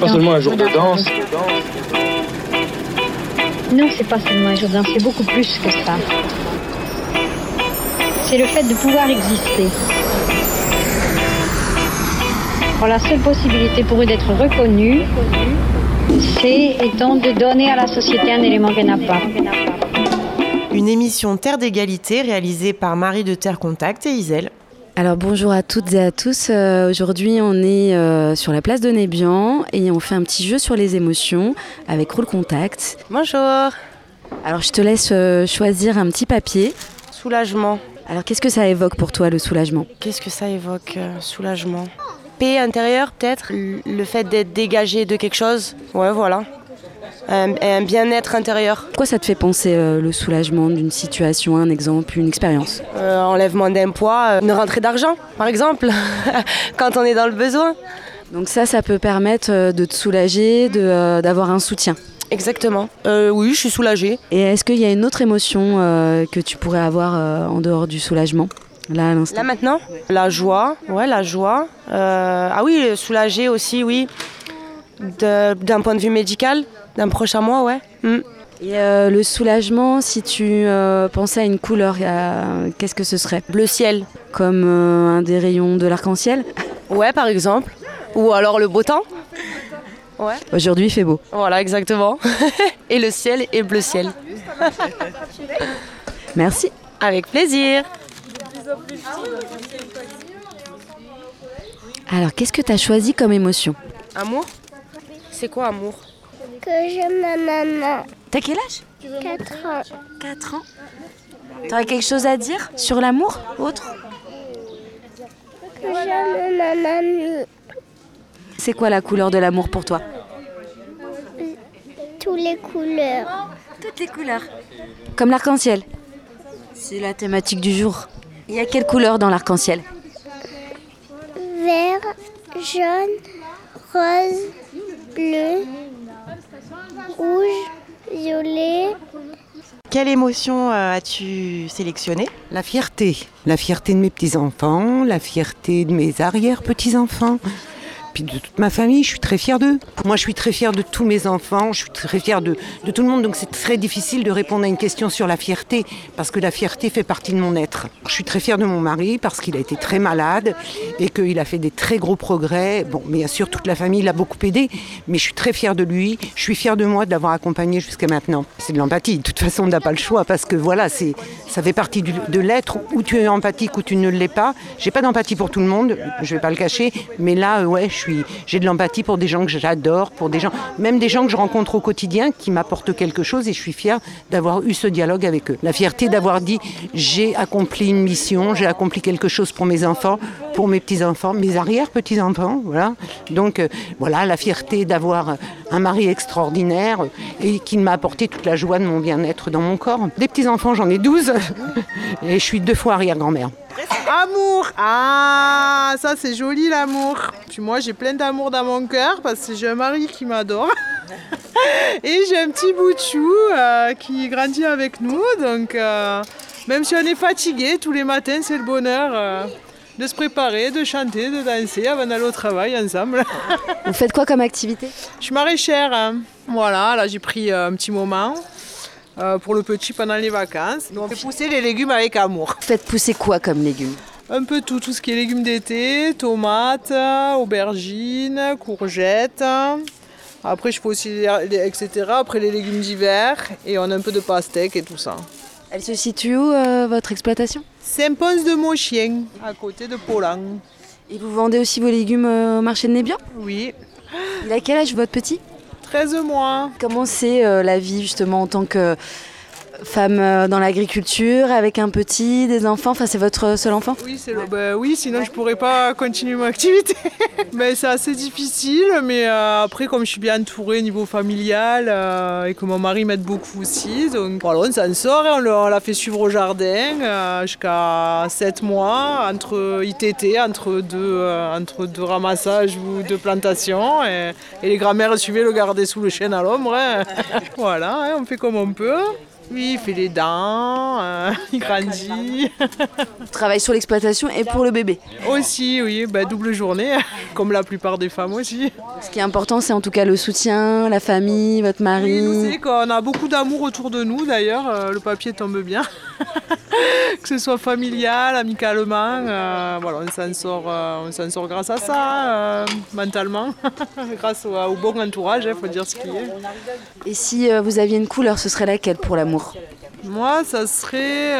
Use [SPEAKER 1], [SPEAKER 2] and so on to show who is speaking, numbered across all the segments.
[SPEAKER 1] pas seulement un jour de danse.
[SPEAKER 2] Non, c'est pas seulement un jour de danse, c'est beaucoup plus que ça. C'est le fait de pouvoir exister. Alors, la seule possibilité pour eux d'être reconnus, c'est étant de donner à la société un élément qu'elle n'a pas.
[SPEAKER 3] Une émission Terre d'égalité réalisée par Marie de Terre Contact et Iselle.
[SPEAKER 4] Alors bonjour à toutes et à tous, aujourd'hui on est sur la place de Nébian et on fait un petit jeu sur les émotions avec Roule Contact.
[SPEAKER 3] Bonjour.
[SPEAKER 4] Alors je te laisse choisir un petit papier.
[SPEAKER 3] Soulagement.
[SPEAKER 4] Alors qu'est-ce que ça évoque pour toi le soulagement ?
[SPEAKER 3] Qu'est-ce que ça évoque, soulagement ? Paix intérieure peut-être, le fait d'être dégagé de quelque chose, ouais voilà. Un bien-être intérieur.
[SPEAKER 4] Pourquoi ça te fait penser le soulagement d'une situation, un exemple, une expérience ?
[SPEAKER 3] Enlèvement d'un poids, une rentrée d'argent par exemple, quand on est dans le besoin.
[SPEAKER 4] Donc ça peut permettre de te soulager, d'avoir un soutien.
[SPEAKER 3] Exactement, oui je suis soulagée.
[SPEAKER 4] Et est-ce qu'il y a une autre émotion que tu pourrais avoir en dehors du soulagement ? Là, à l'instant.
[SPEAKER 3] Là maintenant ? La joie, ouais la joie. Ah oui, soulagée aussi, oui. D'un point de vue médical, d'un proche à moi, ouais.
[SPEAKER 4] Et le soulagement, si tu pensais à une couleur, qu'est-ce que ce serait ?
[SPEAKER 3] Bleu ciel.
[SPEAKER 4] Comme un des rayons de l'arc-en-ciel ?
[SPEAKER 3] Ouais, par exemple. Ou alors le beau temps. Ouais.
[SPEAKER 4] Aujourd'hui, il fait beau.
[SPEAKER 3] Voilà, exactement. Et le ciel est bleu ciel.
[SPEAKER 4] Merci.
[SPEAKER 3] Avec plaisir.
[SPEAKER 4] Alors, qu'est-ce que tu as choisi comme émotion ?
[SPEAKER 3] Amour ? C'est quoi amour ?
[SPEAKER 5] Que j'aime ma maman.
[SPEAKER 4] T'as quel âge ?
[SPEAKER 5] 4 ans.
[SPEAKER 4] 4 ans. T'aurais quelque chose à dire sur l'amour ? Autre ?
[SPEAKER 5] Que j'aime ma mamie.
[SPEAKER 4] C'est quoi la couleur de l'amour pour toi ?
[SPEAKER 5] Toutes les couleurs.
[SPEAKER 4] Toutes les couleurs. Comme l'arc-en-ciel. C'est la thématique du jour. Il y a quelle couleur dans l'arc-en-ciel ?
[SPEAKER 5] Vert, jaune, rose, bleu, rouge, violet.
[SPEAKER 3] Quelle émotion as-tu sélectionnée ?
[SPEAKER 6] La fierté de mes petits-enfants, la fierté de mes arrière-petits-enfants, puis de toute ma famille, je suis très fière d'eux. Moi, je suis très fière de tous mes enfants, je suis très fière de tout le monde, donc c'est très difficile de répondre à une question sur la fierté, parce que la fierté fait partie de mon être. Je suis très fière de mon mari, parce qu'il a été très malade, et qu'il a fait des très gros progrès. Bon, bien sûr, toute la famille l'a beaucoup aidé, mais je suis très fière de lui, je suis fière de moi de l'avoir accompagné jusqu'à maintenant. C'est de l'empathie, de toute façon, on n'a pas le choix, parce que voilà, ça fait partie de l'être, où tu es empathique, ou tu ne l'es pas. J'ai pas d'empathie pour tout le monde, je vais pas le cacher, mais là, ouais, j'ai de l'empathie pour des gens que j'adore, pour des gens, même des gens que je rencontre au quotidien qui m'apportent quelque chose et je suis fière d'avoir eu ce dialogue avec eux. La fierté d'avoir dit j'ai accompli une mission, j'ai accompli quelque chose pour mes enfants, pour mes petits-enfants, mes arrière-petits-enfants, voilà. Donc voilà, la fierté d'avoir un mari extraordinaire et qui m'a apporté toute la joie de mon bien-être dans mon corps. Des petits-enfants, j'en ai 12 et je suis 2 fois arrière-grand-mère.
[SPEAKER 7] Amour! Ah, ça c'est joli l'amour. Puis moi j'ai plein d'amour dans mon cœur parce que j'ai un mari qui m'adore. Et j'ai un petit bout de chou qui grandit avec nous. Donc même si on est fatigué, tous les matins c'est le bonheur de se préparer, de chanter, de danser avant d'aller au travail ensemble.
[SPEAKER 4] Vous faites quoi comme activité ?
[SPEAKER 7] Je suis maraîchère. Hein. Voilà, là j'ai pris un petit moment. Pour le petit pendant les vacances. Donc, on fait pousser les légumes avec amour.
[SPEAKER 4] Vous faites pousser quoi comme légumes ?
[SPEAKER 7] Un peu tout ce qui est légumes d'été, tomates, aubergines, courgettes. Après, je fais aussi, etc. Après, les légumes d'hiver. Et on a un peu de pastèque et tout ça.
[SPEAKER 4] Elle se situe où, votre exploitation ?
[SPEAKER 7] Saint-Pons-de-Montchien, à côté de Polan.
[SPEAKER 4] Et vous vendez aussi vos légumes au marché de Nébian ?
[SPEAKER 7] Oui.
[SPEAKER 4] Il a quel âge, votre petit ?
[SPEAKER 7] 13 mois.
[SPEAKER 4] Comment c'est la vie justement en tant que femme dans l'agriculture, avec un petit, des enfants, enfin c'est votre seul enfant ?
[SPEAKER 7] Oui, oui, sinon je pourrais pas continuer mon activité. Mais c'est assez difficile, mais après comme je suis bien entourée au niveau familial et que mon mari m'aide beaucoup aussi, donc voilà, on s'en sort et on l'a fait suivre au jardin jusqu'à 7 mois, entre ITT, entre deux ramassages ou deux plantations, et les grand-mères suivaient le garder sous le chêne à l'ombre. Hein. Voilà, hein, on fait comme on peut. Oui, il fait les dents, il grandit.
[SPEAKER 4] Tu travailles sur l'exploitation et pour le bébé.
[SPEAKER 7] Aussi, oui, double journée, comme la plupart des femmes aussi.
[SPEAKER 4] Ce qui est important, c'est en tout cas le soutien, la famille, votre mari.
[SPEAKER 7] Oui, nous, c'est qu'on a beaucoup d'amour autour de nous d'ailleurs, le papier tombe bien. Que ce soit familial, amicalement, on s'en sort grâce à ça, mentalement, grâce au bon entourage, faut dire ce qui est.
[SPEAKER 4] Et si vous aviez une couleur, ce serait laquelle pour l'amour ?
[SPEAKER 7] Moi, ça serait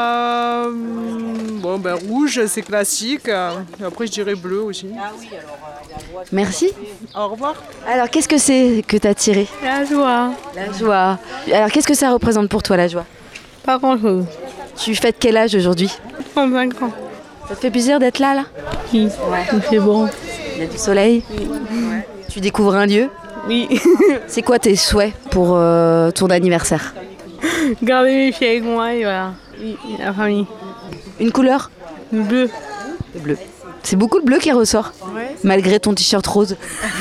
[SPEAKER 7] rouge, c'est classique. Et après, je dirais bleu aussi.
[SPEAKER 4] Merci.
[SPEAKER 7] Au revoir.
[SPEAKER 4] Alors, qu'est-ce que c'est que tu as tiré ?
[SPEAKER 1] La joie.
[SPEAKER 4] La joie. Alors, qu'est-ce que ça représente pour toi, la joie ?
[SPEAKER 1] Pas grand-chose.
[SPEAKER 4] Tu fêtes quel âge aujourd'hui ?
[SPEAKER 1] 35 ans.
[SPEAKER 4] Ça te fait plaisir d'être là ?
[SPEAKER 1] Oui, c'est bon.
[SPEAKER 4] Il y a du soleil ? Oui. Tu découvres un lieu ?
[SPEAKER 1] Oui.
[SPEAKER 4] C'est quoi tes souhaits pour ton anniversaire ?
[SPEAKER 1] Garder mes filles avec moi et voilà. Oui, la famille.
[SPEAKER 4] Une couleur ?
[SPEAKER 1] Bleu.
[SPEAKER 4] Le bleu. C'est beaucoup le bleu qui ressort, malgré ton t-shirt rose.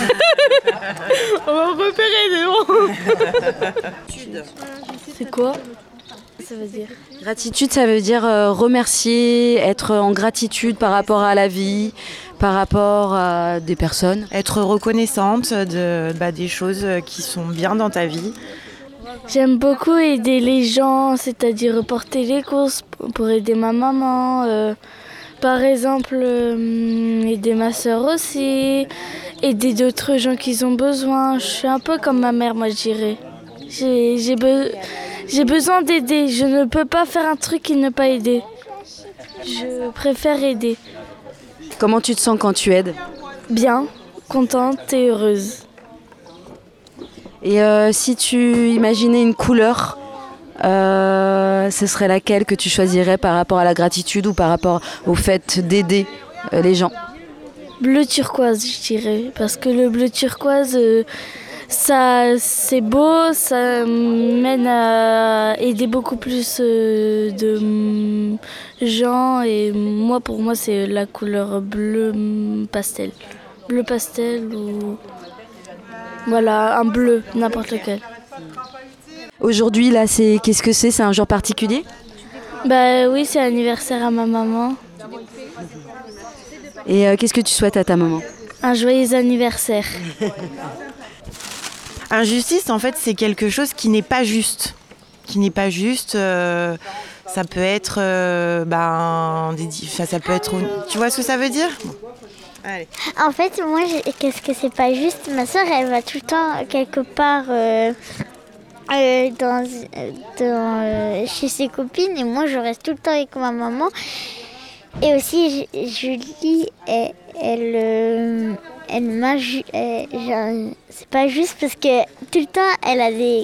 [SPEAKER 1] On va repérer, c'est bon. C'est quoi ? Ça veut dire
[SPEAKER 4] Gratitude, ça veut dire remercier, être en gratitude par rapport à la vie, par rapport à des personnes.
[SPEAKER 3] Être reconnaissante des choses qui sont bien dans ta vie.
[SPEAKER 8] J'aime beaucoup aider les gens, c'est-à-dire porter les courses pour aider ma maman. Par exemple, aider ma soeur aussi, aider d'autres gens qui ont besoin. Je suis un peu comme ma mère, moi je dirais. J'ai besoin d'aider. Je ne peux pas faire un truc et ne pas aider. Je préfère aider.
[SPEAKER 4] Comment tu te sens quand tu aides ?
[SPEAKER 8] Bien, contente et heureuse.
[SPEAKER 4] Et si tu imaginais une couleur, ce serait laquelle que tu choisirais par rapport à la gratitude ou par rapport au fait d'aider les gens ?
[SPEAKER 8] Bleu turquoise, je dirais. Parce que le bleu turquoise, ça, c'est beau, ça mène à aider beaucoup plus de gens. Et moi, pour moi, c'est la couleur bleu pastel. Bleu pastel ou... Voilà, un bleu, n'importe lequel.
[SPEAKER 4] Aujourd'hui, là, qu'est-ce que c'est ? C'est un jour particulier ?
[SPEAKER 8] Oui, c'est l'anniversaire à ma maman.
[SPEAKER 4] Et qu'est-ce que tu souhaites à ta maman ?
[SPEAKER 8] Un joyeux anniversaire.
[SPEAKER 3] Injustice, en fait, c'est quelque chose qui n'est pas juste. Ça peut être... ça peut être... Tu vois ce que ça veut dire ? Allez.
[SPEAKER 5] En fait, moi, qu'est-ce que c'est pas juste ? Ma soeur, elle va tout le temps quelque part chez ses copines et moi, je reste tout le temps avec ma maman. Et aussi, Julie, elle m'a... c'est pas juste parce que tout le temps, elle a des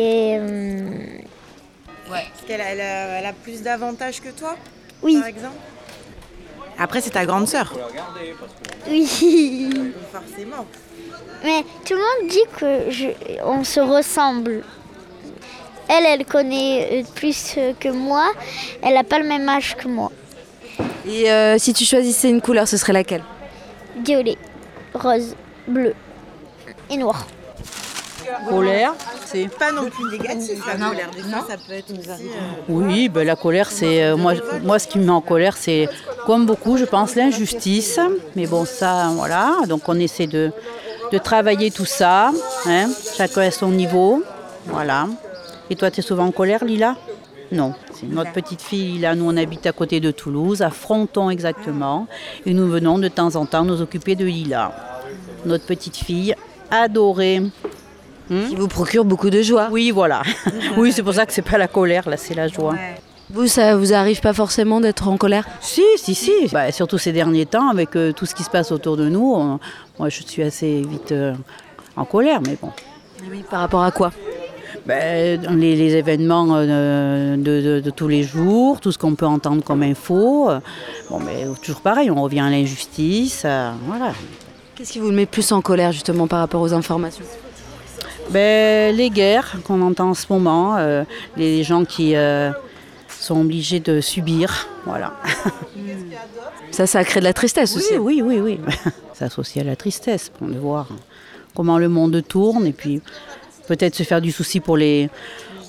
[SPEAKER 3] Parce qu'elle a plus d'avantages que toi,
[SPEAKER 5] oui.
[SPEAKER 3] Par exemple. Après, c'est ta grande sœur.
[SPEAKER 5] Oui.
[SPEAKER 3] Forcément.
[SPEAKER 5] Mais tout le monde dit qu'on se ressemble. Elle connaît plus que moi. Elle n'a pas le même âge que moi.
[SPEAKER 4] Et si tu choisissais une couleur, ce serait laquelle ?
[SPEAKER 5] Violet, rose, bleu et noir.
[SPEAKER 9] Colère, c'est...
[SPEAKER 3] Pas non plus négatif, la colère. Des fois, ça peut être aussi...
[SPEAKER 9] Oui, la colère, c'est... Moi, ce qui me met en colère, c'est, comme beaucoup, je pense, l'injustice. Mais bon, ça, voilà. Donc, on essaie de travailler tout ça. Hein. Chacun à son niveau. Voilà. Et toi, tu es souvent en colère, Lila ? Non. C'est notre petite fille, Lila. Nous, on habite à côté de Toulouse, à Fronton exactement. Et nous venons de temps en temps nous occuper de Lila. Notre petite fille adorée.
[SPEAKER 4] Qui vous procure beaucoup de joie.
[SPEAKER 9] Oui, voilà. Oui, c'est pour ça que c'est pas la colère, là, c'est la joie. Ouais.
[SPEAKER 4] Vous, ça vous arrive pas forcément d'être en colère ?
[SPEAKER 9] Si. Surtout ces derniers temps, avec tout ce qui se passe autour de nous, moi, je suis assez vite en colère, mais bon.
[SPEAKER 4] Oui, par rapport à quoi ?
[SPEAKER 9] Les événements de tous les jours, tout ce qu'on peut entendre comme info. Toujours pareil, on revient à l'injustice, voilà.
[SPEAKER 4] Qu'est-ce qui vous met plus en colère, justement, par rapport aux informations ?
[SPEAKER 9] Les guerres qu'on entend en ce moment, les gens qui sont obligés de subir, voilà.
[SPEAKER 4] Ça crée de la tristesse aussi.
[SPEAKER 9] Oui. Ça associe à la tristesse, de voir comment le monde tourne et puis peut-être se faire du souci pour les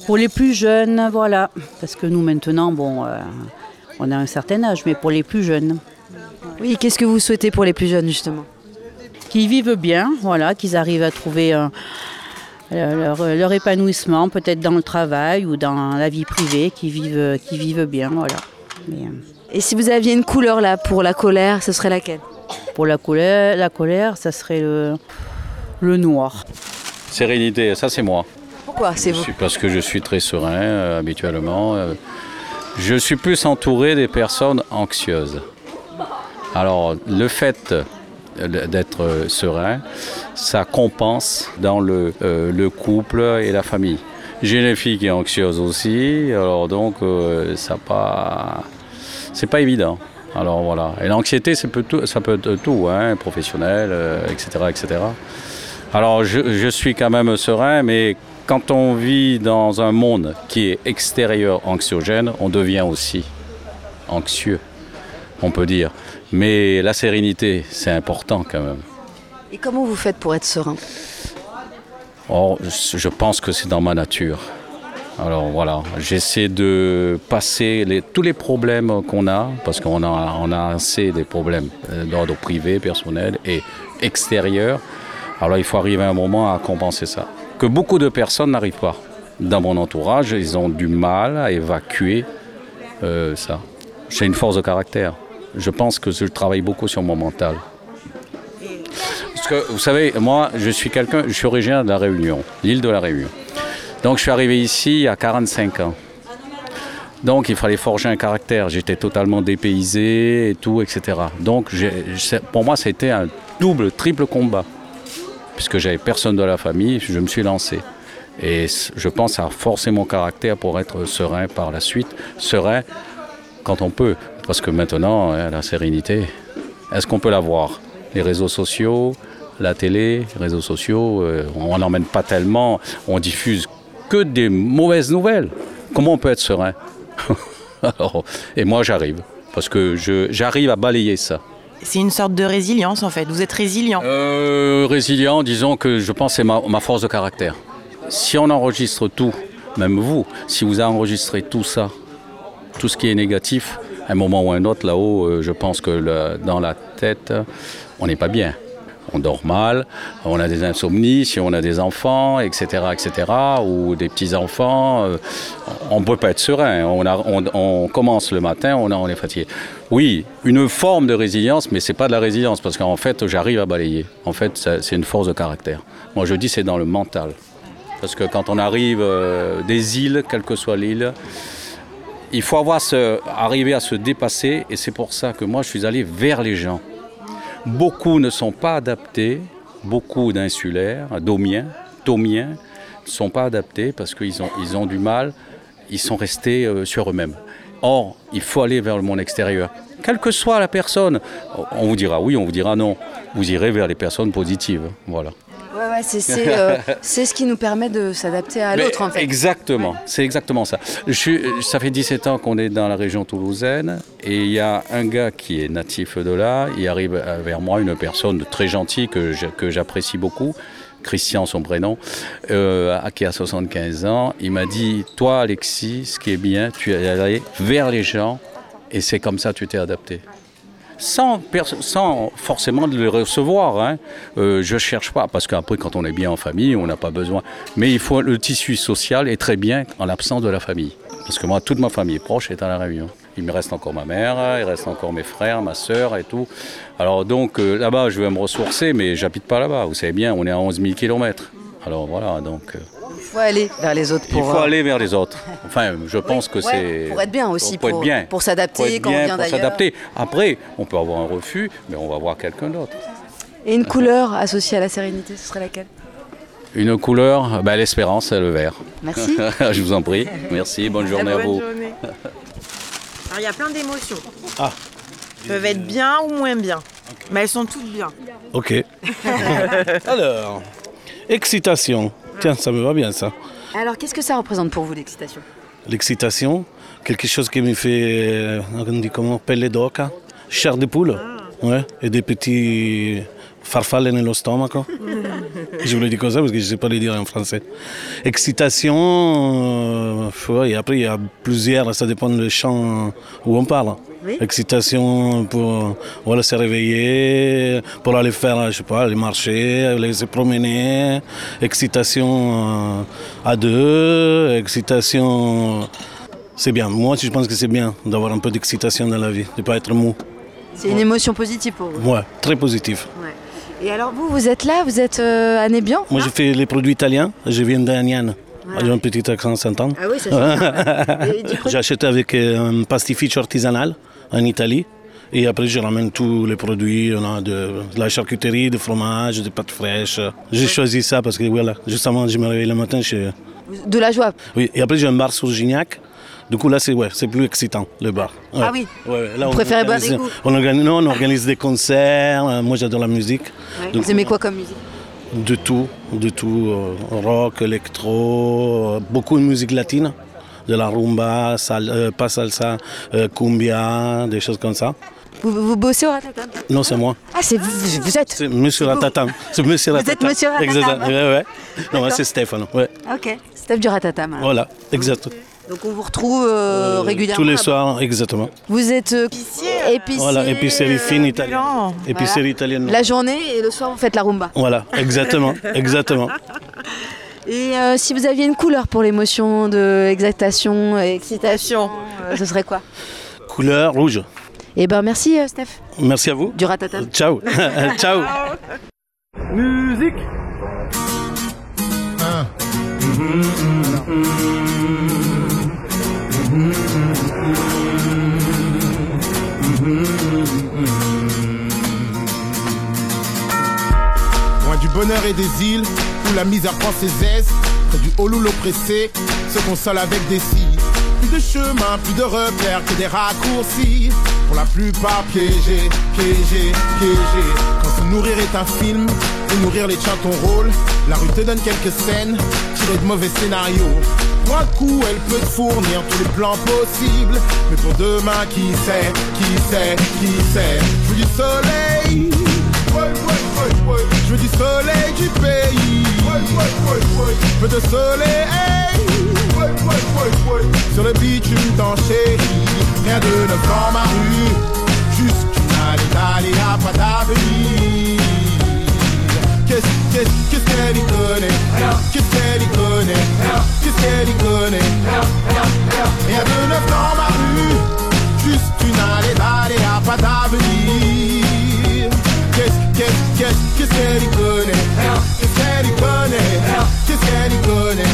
[SPEAKER 9] Pour les plus jeunes, voilà. Parce que nous, maintenant, on a un certain âge, mais pour les plus jeunes.
[SPEAKER 4] Oui, qu'est-ce que vous souhaitez pour les plus jeunes, justement?
[SPEAKER 9] Qu'ils vivent bien, voilà, qu'ils arrivent à trouver leur épanouissement, peut-être dans le travail ou dans la vie privée, qu'ils vivent bien, voilà.
[SPEAKER 4] Et si vous aviez une couleur là pour la colère, ce serait laquelle?
[SPEAKER 9] Pour la colère, ça serait le noir.
[SPEAKER 10] Sérénité, ça c'est moi.
[SPEAKER 4] Pourquoi c'est vous?
[SPEAKER 10] Parce que je suis très serein habituellement. Je suis plus entouré des personnes anxieuses. Alors le fait d'être serein, ça compense dans le couple et la famille. J'ai une fille qui est anxieuse aussi, alors donc c'est pas évident. Alors voilà. Et l'anxiété, ça peut être tout, hein, professionnel, etc., etc. Alors je suis quand même serein, mais quand on vit dans un monde qui est extérieur anxiogène, on devient aussi anxieux, on peut dire. Mais la sérénité, c'est important quand même.
[SPEAKER 4] Et comment vous faites pour être serein?
[SPEAKER 10] Je pense que c'est dans ma nature. Alors voilà, j'essaie de passer tous les problèmes qu'on a, parce qu'on a assez des problèmes d'ordre privé, personnel et extérieur. Alors il faut arriver à un moment à compenser ça. Que beaucoup de personnes n'arrivent pas. Dans mon entourage, ils ont du mal à évacuer ça. J'ai une force de caractère. Je pense que je travaille beaucoup sur mon mental. Parce que vous savez, moi, je suis originaire de La Réunion, l'île de La Réunion. Donc je suis arrivé ici il y a 45 ans. Donc il fallait forger un caractère. J'étais totalement dépaysé et tout, etc. Donc pour moi, c'était un double, triple combat. Puisque j'avais personne de la famille, je me suis lancé. Et je pense à forcer mon caractère pour être serein par la suite. Serein quand on peut. Parce que maintenant, la sérénité, est-ce qu'on peut l'avoir? Les réseaux sociaux, la télé, les réseaux sociaux, on n'emmène pas tellement, on diffuse que des mauvaises nouvelles. Comment on peut être serein? Alors, et moi, j'arrive. Parce que j'arrive à balayer ça.
[SPEAKER 11] C'est une sorte de résilience, en fait. Vous êtes résilient.
[SPEAKER 10] Résilient, disons que je pense que c'est ma force de caractère. Si on enregistre tout, même vous, si vous enregistrez tout ça, tout ce qui est négatif, à un moment ou un autre, là-haut, je pense que dans la tête, on n'est pas bien. On dort mal, on a des insomnies, si on a des enfants, etc., ou des petits-enfants, on ne peut pas être serein. On commence le matin, on est fatigué. Oui, une forme de résilience, mais ce n'est pas de la résilience, parce qu'en fait, j'arrive à balayer. En fait, c'est une force de caractère. Moi, je dis c'est dans le mental. Parce que quand on arrive des îles, quelle que soit l'île, il faut arriver à se dépasser, et c'est pour ça que moi, je suis allé vers les gens. Beaucoup ne sont pas adaptés, beaucoup d'insulaires, thomiens, ne sont pas adaptés parce qu'ils ont du mal, ils sont restés sur eux-mêmes. Or, il faut aller vers le monde extérieur. Quelle que soit la personne, on vous dira oui, on vous dira non. Vous irez vers les personnes positives, voilà.
[SPEAKER 4] Ouais, c'est ce qui nous permet de s'adapter à l'autre, en fait.
[SPEAKER 10] Exactement, c'est exactement ça. Ça fait 17 ans qu'on est dans la région toulousaine et il y a un gars qui est natif de là, il arrive vers moi, une personne très gentille que j'apprécie beaucoup, Christian son prénom, qui a 75 ans. Il m'a dit, toi Alexis, ce qui est bien, tu es allé vers les gens et c'est comme ça que tu t'es adapté. Sans forcément de les recevoir. Hein. Je ne cherche pas, parce qu'après, quand on est bien en famille, on n'a pas besoin. Mais le tissu social est très bien en l'absence de la famille. Parce que moi, toute ma famille proche est à La Réunion. Il me reste encore ma mère, il reste encore mes frères, ma sœur et tout. Alors donc, là-bas, je vais me ressourcer, mais j'habite pas là-bas. Vous savez bien, on est à 11 000 km. Alors voilà, donc...
[SPEAKER 4] Il faut aller vers les autres.
[SPEAKER 10] Il faut aller vers les autres. Enfin, je pense que c'est...
[SPEAKER 4] Pour être bien aussi, pour s'adapter quand on vient d'ailleurs.
[SPEAKER 10] S'adapter. Après, on peut avoir un refus, mais on va voir quelqu'un d'autre.
[SPEAKER 4] Et une couleur associée à la sérénité, ce serait laquelle?
[SPEAKER 10] Une couleur, l'espérance, le vert.
[SPEAKER 4] Merci.
[SPEAKER 10] Je vous en prie. Merci, bonne journée à vous.
[SPEAKER 11] Journée. Alors, il y a plein d'émotions. Peuvent être bien ou moins bien. Mais elles sont toutes bien.
[SPEAKER 12] Ok. Alors, excitation. Tiens, ça me va bien ça.
[SPEAKER 4] Alors, qu'est-ce que ça représente pour vous, l'excitation?
[SPEAKER 12] L'excitation, quelque chose qui me fait, on dit comment, pelle d'oca, chair de poule, ouais, et des petits farfalle nello stomaco. Je vous le dis comme ça parce que je ne sais pas le dire en français. Excitation, et après il y a plusieurs, ça dépend du champ où on parle. Oui. Excitation pour se réveiller, pour aller faire, je sais pas, aller marcher, aller se promener. Excitation à deux, excitation, c'est bien. Moi, je pense que c'est bien d'avoir un peu d'excitation dans la vie, de ne pas être mou.
[SPEAKER 4] C'est une émotion positive pour vous?
[SPEAKER 12] Ouais, très positive. Ouais.
[SPEAKER 4] Et alors vous êtes là, vous êtes à Nébian?
[SPEAKER 12] Moi, je fais les produits italiens, je viens d'Aniane. Ouais. J'ai un petit accent s'entend.
[SPEAKER 4] Ah oui, c'est ça.
[SPEAKER 12] J'achète avec un pastificio artisanal en Italie. Et après, je ramène tous les produits. On a de la charcuterie, du fromage, des pâtes fraîches. J'ai choisi ça parce que voilà, justement, je me réveille le matin.
[SPEAKER 4] De la joie.
[SPEAKER 12] Oui, et après, j'ai un bar sur Gignac. Du coup, là, c'est plus excitant, le bar. Ouais.
[SPEAKER 4] Ah oui.
[SPEAKER 12] Ouais, là,
[SPEAKER 4] vous préférez boire des coups?
[SPEAKER 12] On organise des concerts. Moi, j'adore la musique.
[SPEAKER 4] Ouais. Donc, vous aimez quoi comme musique?
[SPEAKER 12] De tout. Rock, électro, beaucoup de musique latine. De la rumba, pas salsa, cumbia, des choses comme ça.
[SPEAKER 4] Vous bossez au Ratatam?
[SPEAKER 12] Non, c'est moi.
[SPEAKER 4] Ah, c'est vous êtes?
[SPEAKER 12] C'est Monsieur Ratatam. C'est Monsieur Ratatam.
[SPEAKER 4] Vous êtes Monsieur Ratatam?
[SPEAKER 12] Exactement. Ouais. Non, moi, c'est Stéphane. Ouais.
[SPEAKER 4] Ok, Steph du Ratatam. Alors.
[SPEAKER 12] Voilà, exact.
[SPEAKER 4] Donc on vous retrouve régulièrement?
[SPEAKER 12] Tous les soirs, exactement.
[SPEAKER 4] Vous êtes épicier?
[SPEAKER 12] Voilà, épicerie fine italienne. Épicerie italienne.
[SPEAKER 4] La journée et le soir, vous faites la rumba?
[SPEAKER 12] Voilà, exactement.
[SPEAKER 4] Et si vous aviez une couleur pour l'émotion de exaltation et excitation, ce serait quoi?
[SPEAKER 12] Couleur rouge.
[SPEAKER 4] Eh ben merci Steph.
[SPEAKER 12] Merci à vous.
[SPEAKER 4] Du Ratatam.
[SPEAKER 12] Ciao. Ciao.
[SPEAKER 13] Musique. Loin du bonheur et des îles où la misère prend ses aises, près du Holoul oppressé se console avec des cils. Plus de chemin, plus de repères que des raccourcis, pour la plupart piégés. Quand se nourrir est un film et nourrir les tiens ton rôle, la rue te donne quelques scènes tirées de mauvais scénarios. Pour un coup, elle peut te fournir tous les plans possibles, mais pour demain, qui sait? Je veux du soleil, je veux du soleil du pays, je veux de soleil sur le bitume t'en chérie. Rien de neuf dans ma rue, juste une allée à pas d'avenir. Qu'est-ce qu'elle y connaît? Qu'est-ce qu'elle y connaît? Qu'est-ce qu'elle y connaît? Rien de neuf dans ma rue, juste une allée à pas d'avenir. Qu'est-ce qu'elle y connaît? Qu'est-ce qu'elle y connaît? Qu'est-ce qu'elle y connaît?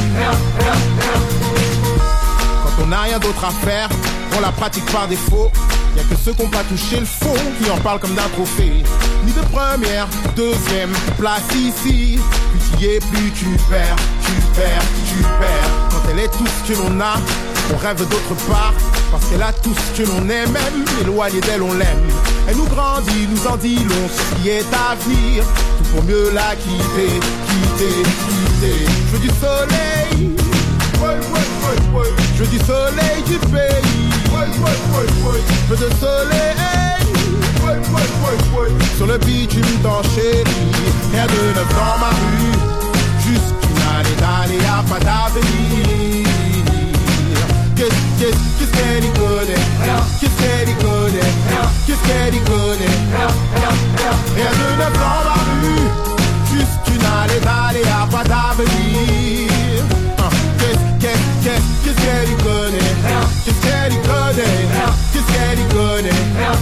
[SPEAKER 13] Quand on n'a rien d'autre à faire, on la pratique par défaut. Y'a que ceux qui n'ont pas touché le fond qui en parlent comme d'un trophée. Ni de première, deuxième place ici. Plus tu y es, plus tu perds. Quand elle est tout ce que l'on a, on rêve d'autre part. Parce qu'elle a tout ce que l'on aime, même éloigné d'elle on l'aime. Elle nous grandit, nous en dit long sur ce qui est à venir. Tout pour mieux la quitter. Je veux du soleil, je veux du soleil du pays, je veux de soleil sur le bitume t'en chérie. Rien de neuf dans ma rue, juste une allée à pas d'avenir. Qu'est-ce qu'elle y connaît? Qu'est-ce qu'elle y connaît? Qu'est-ce qu'elle y connaît? Rien de neuf dans ma rue, juste une allée à pas d'avenir. Qu'est-ce qu'elle y connaît? Qu'est-ce qu'elle y connaît? Qu'est-ce qu'elle y connaît?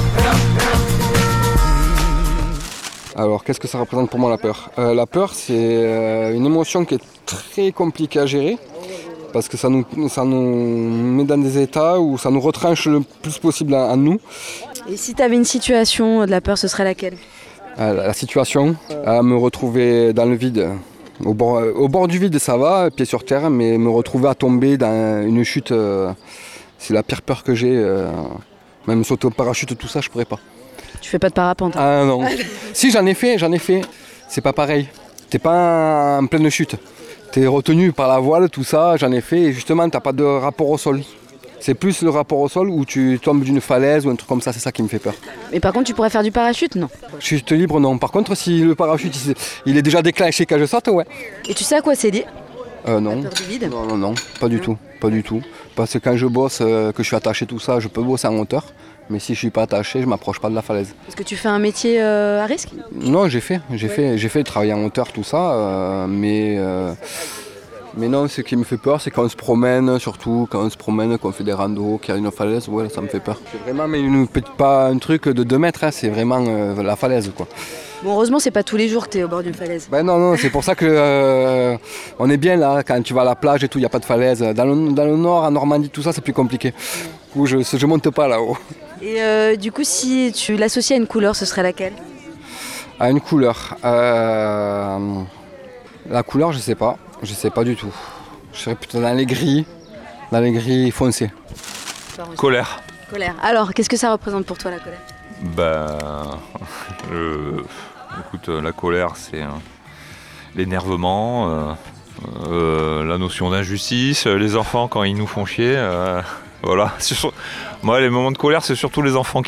[SPEAKER 14] Alors, qu'est-ce que ça représente pour moi la peur? La peur, c'est une émotion qui est très compliquée à gérer parce que ça nous met dans des états où ça nous retranche le plus possible en nous.
[SPEAKER 4] Et si tu avais une situation de la peur, ce serait laquelle?
[SPEAKER 14] La situation, à me retrouver dans le vide. Au bord du vide, ça va, pied sur terre, mais me retrouver à tomber dans une chute, c'est la pire peur que j'ai. Même sauter au parachute, tout ça, je pourrais pas.
[SPEAKER 4] Tu fais pas de parapente?
[SPEAKER 14] Ah non. Si, j'en ai fait. C'est pas pareil. T'es pas en pleine chute. T'es retenu par la voile, tout ça, j'en ai fait. Et justement, t'as pas de rapport au sol. C'est plus le rapport au sol où tu tombes d'une falaise ou un truc comme ça, c'est ça qui me fait peur.
[SPEAKER 4] Mais par contre, tu pourrais faire du parachute, non?
[SPEAKER 14] Chute libre, non. Par contre, si le parachute il est déjà déclenché quand je saute, ouais.
[SPEAKER 4] Et tu sais à quoi c'est lié?
[SPEAKER 14] Non.
[SPEAKER 4] Peur du vide?
[SPEAKER 14] Non, pas du tout. Parce que quand je bosse, que je suis attaché tout ça, je peux bosser en hauteur. Mais si je suis pas attaché, je m'approche pas de la falaise.
[SPEAKER 4] Est-ce que tu fais un métier à risque?
[SPEAKER 14] Non, j'ai fait travailler en hauteur, tout ça, mais non, ce qui me fait peur, c'est quand on se promène, surtout quand on se promène, qu'on fait des randos, qu'il y a une falaise, ouais, ça me fait peur. C'est vraiment pas un truc de 2 mètres, hein, c'est vraiment la falaise, quoi.
[SPEAKER 4] Bon, heureusement, c'est pas tous les jours que tu es au bord d'une falaise.
[SPEAKER 14] Ben non, c'est pour ça que on est bien là, quand tu vas à la plage et tout, il n'y a pas de falaise. Dans le nord, en Normandie, tout ça, c'est plus compliqué. Du coup, je monte pas là-haut.
[SPEAKER 4] Et du coup, si tu l'associes à une couleur, ce serait laquelle?
[SPEAKER 14] À une couleur la couleur, je sais pas du tout. Je serais plutôt dans les gris foncés.
[SPEAKER 15] Colère.
[SPEAKER 4] Colère. Alors, qu'est-ce que ça représente pour toi, la colère?
[SPEAKER 15] Écoute, la colère, c'est l'énervement, la notion d'injustice, les enfants quand ils nous font chier. Voilà. Moi, les moments de colère, c'est surtout les enfants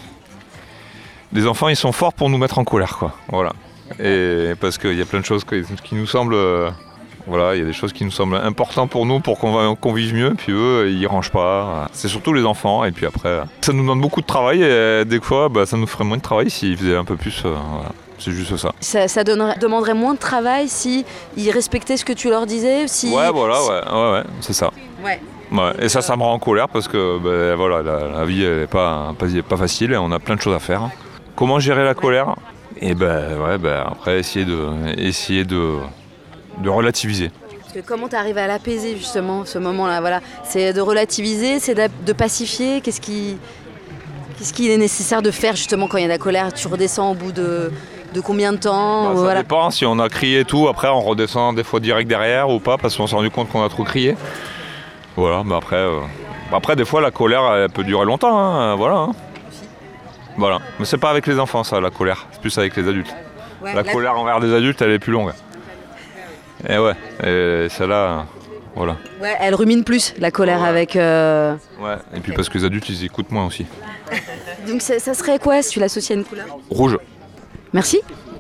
[SPEAKER 15] Les enfants, ils sont forts pour nous mettre en colère, quoi. Voilà. Et parce qu'il y a plein de choses qui nous semblent... Voilà, il y a des choses qui nous semblent importantes pour nous, pour qu'on vive mieux, puis eux, ils rangent pas. C'est surtout les enfants, et puis après, ça nous demande beaucoup de travail, et des fois, ça nous ferait moins de travail s'ils faisaient un peu plus. Voilà. C'est juste ça.
[SPEAKER 4] Ça demanderait moins de travail si ils respectaient ce que tu leur disais, si...
[SPEAKER 15] Ouais, voilà, c'est ça.
[SPEAKER 4] Ouais.
[SPEAKER 15] Ouais. Et ça me rend en colère parce que voilà, la vie n'est pas facile, et on a plein de choses à faire. Comment gérer la colère? Et après, essayer de relativiser.
[SPEAKER 4] Parce que comment tu arrives à l'apaiser justement, ce moment-là, voilà. C'est de relativiser, c'est de pacifier. Qu'est-ce qu'il est nécessaire de faire justement quand il y a de la colère? Tu redescends au bout de combien de temps?
[SPEAKER 15] Ça dépend, si on a crié tout, après on redescend des fois direct derrière ou pas, parce qu'on s'est rendu compte qu'on a trop crié. Voilà, mais après des fois la colère elle peut durer longtemps, hein, voilà. Hein. Voilà, mais c'est pas avec les enfants ça, la colère, c'est plus avec les adultes. Ouais, la colère envers des adultes elle est plus longue. Et ouais, et celle-là, voilà.
[SPEAKER 4] Ouais, elle rumine plus, la colère avec...
[SPEAKER 15] Ouais, et puis parce que les adultes, ils écoutent moins aussi.
[SPEAKER 4] Donc ça serait quoi si tu l'associes à une couleur?
[SPEAKER 15] Rouge.
[SPEAKER 4] Merci.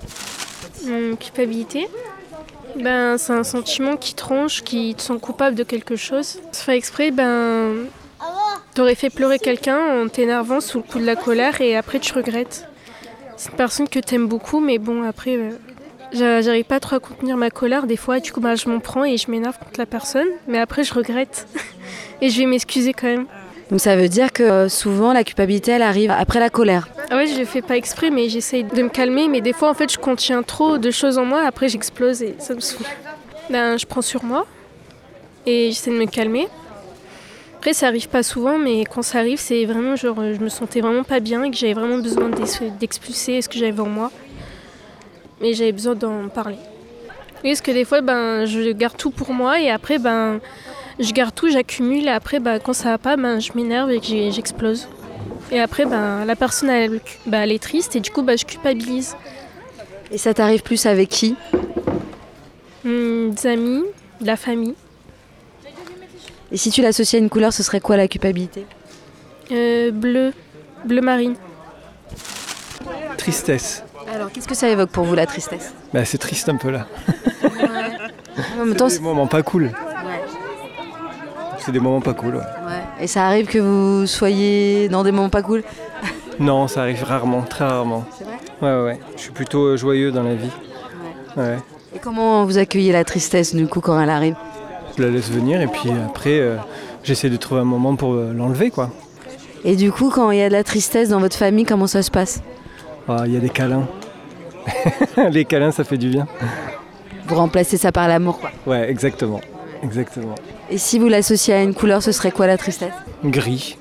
[SPEAKER 16] Culpabilité. C'est un sentiment qui te ronge, qui te sent coupable de quelque chose. Se faire exprès, t'aurais fait pleurer quelqu'un en t'énervant sous le coup de la colère et après tu regrettes. C'est une personne que t'aimes beaucoup, mais bon, après... J'arrive pas trop à contenir ma colère des fois, du coup je m'en prends et je m'énerve contre la personne, mais après je regrette et je vais m'excuser quand même.
[SPEAKER 4] Donc ça veut dire que souvent la culpabilité elle arrive après la colère?
[SPEAKER 16] Ah ouais, je le fais pas exprès mais j'essaye de me calmer, mais des fois en fait je contiens trop de choses en moi, après j'explose et ça me saoule. Je prends sur moi et j'essaie de me calmer. Après ça arrive pas souvent, mais quand ça arrive c'est vraiment genre je me sentais vraiment pas bien et que j'avais vraiment besoin d'expulser ce que j'avais en moi. Mais j'avais besoin d'en parler. Oui, parce que des fois, je garde tout pour moi et après, je garde tout, j'accumule et après, quand ça va pas, je m'énerve et que j'explose. Et après, la personne, elle est triste et du coup, je culpabilise.
[SPEAKER 4] Et ça t'arrive plus avec qui?
[SPEAKER 16] Des amis, de la famille.
[SPEAKER 4] Et si tu l'associes à une couleur, ce serait quoi la culpabilité?
[SPEAKER 16] Bleu marine.
[SPEAKER 17] Tristesse.
[SPEAKER 4] Alors, qu'est-ce que ça évoque pour vous, la tristesse?
[SPEAKER 17] C'est triste un peu là.
[SPEAKER 4] En même temps,
[SPEAKER 17] c'est des moments pas cool.
[SPEAKER 4] Ouais.
[SPEAKER 17] C'est des moments pas cool, ouais.
[SPEAKER 4] Et ça arrive que vous soyez dans des moments pas cool?
[SPEAKER 17] Non, ça arrive rarement, très rarement.
[SPEAKER 4] C'est vrai?
[SPEAKER 17] Ouais. Je suis plutôt joyeux dans la vie. Ouais.
[SPEAKER 4] Et comment vous accueillez la tristesse du coup quand elle arrive?
[SPEAKER 17] Je la laisse venir et puis après, j'essaie de trouver un moment pour l'enlever, quoi.
[SPEAKER 4] Et du coup, quand il y a de la tristesse dans votre famille, comment ça se passe?
[SPEAKER 17] Il y a des câlins. Les câlins, ça fait du bien.
[SPEAKER 4] Vous remplacez ça par l'amour, quoi.
[SPEAKER 17] Ouais, exactement.
[SPEAKER 4] Et si vous l'associez à une couleur, ce serait quoi la tristesse?
[SPEAKER 17] Gris.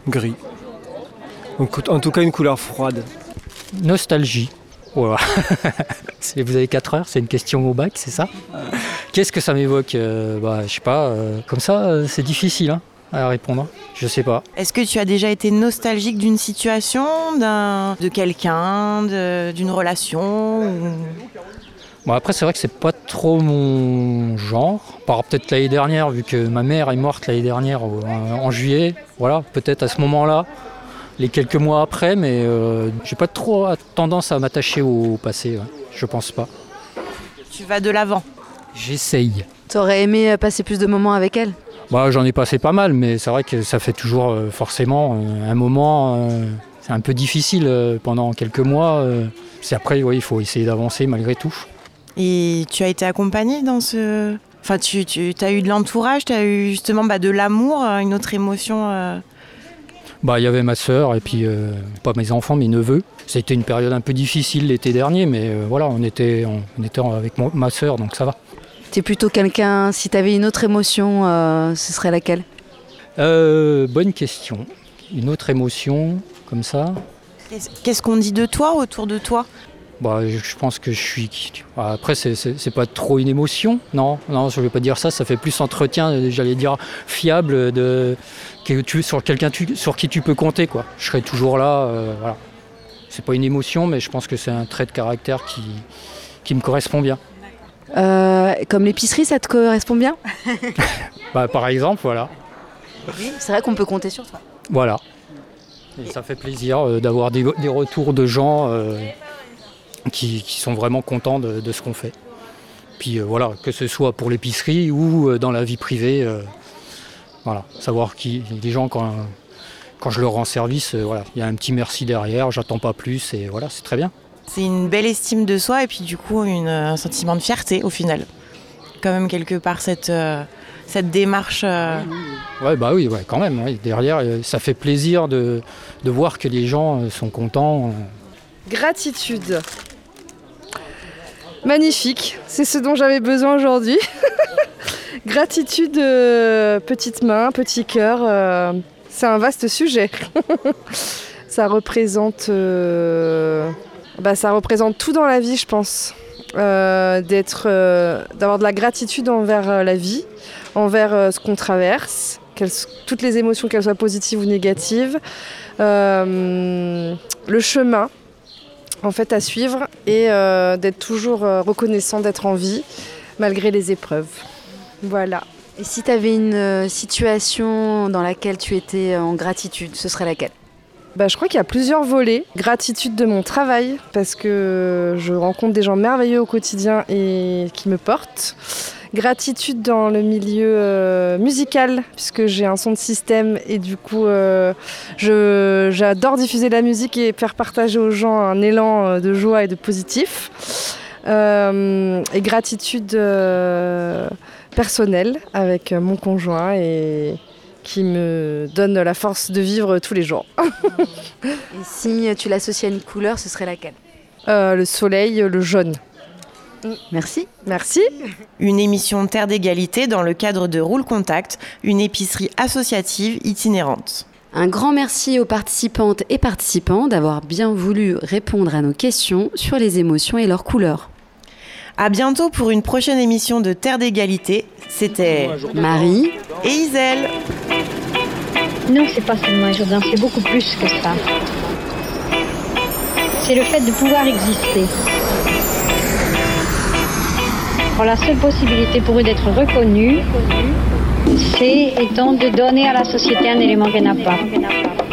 [SPEAKER 17] En tout cas, une couleur froide.
[SPEAKER 18] Nostalgie. Voilà. Vous avez 4 heures, c'est une question au bac, c'est ça? Qu'est-ce que ça m'évoque? Je sais pas, comme ça, c'est difficile à répondre. Je sais pas.
[SPEAKER 11] Est-ce que tu as déjà été nostalgique d'une situation, de quelqu'un, d'une relation
[SPEAKER 18] Bon, après, c'est vrai que c'est pas trop mon genre. Par rapport peut-être l'année dernière, vu que ma mère est morte l'année dernière en juillet. Voilà, peut-être à ce moment-là, les quelques mois après, mais j'ai pas trop tendance à m'attacher au passé. Ouais. Je pense pas.
[SPEAKER 11] Tu vas de l'avant.
[SPEAKER 18] J'essaye.
[SPEAKER 4] T'aurais aimé passer plus de moments avec elle ?
[SPEAKER 18] Bah, j'en ai passé pas mal, mais c'est vrai que ça fait toujours forcément un moment. C'est un peu difficile pendant quelques mois. C'est après, il faut essayer d'avancer malgré tout.
[SPEAKER 11] Et tu as été accompagnée dans ce... Enfin, tu as eu de l'entourage, tu as eu justement de l'amour, une autre émotion
[SPEAKER 18] Bah, il y avait ma sœur et puis pas mes enfants, mes neveux. C'était une période un peu difficile l'été dernier, mais voilà, on était avec ma sœur, donc ça va.
[SPEAKER 4] T'es plutôt quelqu'un, si t'avais une autre émotion, ce serait laquelle ?
[SPEAKER 18] Bonne question. Une autre émotion, comme ça.
[SPEAKER 11] Qu'est-ce qu'on dit de toi, autour de toi ?
[SPEAKER 18] Bah, je pense que je suis... Après, c'est pas trop une émotion, non, je vais pas dire ça, ça fait plus entretien, j'allais dire fiable, sur quelqu'un sur qui tu peux compter, quoi. Je serai toujours là, voilà. C'est pas une émotion, mais je pense que c'est un trait de caractère qui me correspond bien.
[SPEAKER 4] Comme l'épicerie, ça te correspond bien ?
[SPEAKER 18] Bah, par exemple, voilà.
[SPEAKER 4] Oui, c'est vrai qu'on peut compter sur toi.
[SPEAKER 18] Voilà. Et ça fait plaisir d'avoir des retours de gens qui sont vraiment contents de ce qu'on fait. Puis voilà, que ce soit pour l'épicerie ou dans la vie privée, voilà, savoir les gens quand je leur rends service, voilà, il y a un petit merci derrière, j'attends pas plus et voilà, c'est très bien.
[SPEAKER 11] C'est une belle estime de soi et puis du coup un sentiment de fierté au final. Quand même quelque part cette démarche.
[SPEAKER 18] Ouais, bah oui, ouais, quand même. Ouais. Derrière, ça fait plaisir de voir que les gens sont contents.
[SPEAKER 19] Gratitude. Magnifique, c'est ce dont j'avais besoin aujourd'hui. Gratitude, petite main, petit cœur, c'est un vaste sujet. Ça représente tout dans la vie, je pense. D'avoir de la gratitude envers la vie, envers ce qu'on traverse, toutes les émotions, qu'elles soient positives ou négatives, le chemin en fait à suivre et d'être toujours reconnaissant d'être en vie malgré les épreuves. Voilà.
[SPEAKER 4] Et si tu avais une situation dans laquelle tu étais en gratitude, ce serait laquelle ?
[SPEAKER 19] Je crois qu'il y a plusieurs volets. Gratitude de mon travail, parce que je rencontre des gens merveilleux au quotidien et qui me portent. Gratitude dans le milieu musical, puisque j'ai un son de système et du coup j'adore diffuser la musique et faire partager aux gens un élan de joie et de positif. Et gratitude personnelle avec mon conjoint et qui me donne la force de vivre tous les jours.
[SPEAKER 4] Et si tu l'associes à une couleur, ce serait laquelle ?
[SPEAKER 19] Le soleil, le jaune.
[SPEAKER 4] Merci.
[SPEAKER 19] Merci.
[SPEAKER 11] Une émission Terre d'égalité dans le cadre de Roule Contact, une épicerie associative itinérante.
[SPEAKER 4] Un grand merci aux participantes et participants d'avoir bien voulu répondre à nos questions sur les émotions et leurs couleurs.
[SPEAKER 11] À bientôt pour une prochaine émission de Terre d'égalité. C'était
[SPEAKER 4] Marie
[SPEAKER 11] et Iselle.
[SPEAKER 2] Non, c'est pas seulement un jour, c'est beaucoup plus que ça. C'est le fait de pouvoir exister. Alors, la seule possibilité pour eux d'être reconnus, c'est étant de donner à la société un élément qu'elle n'a pas.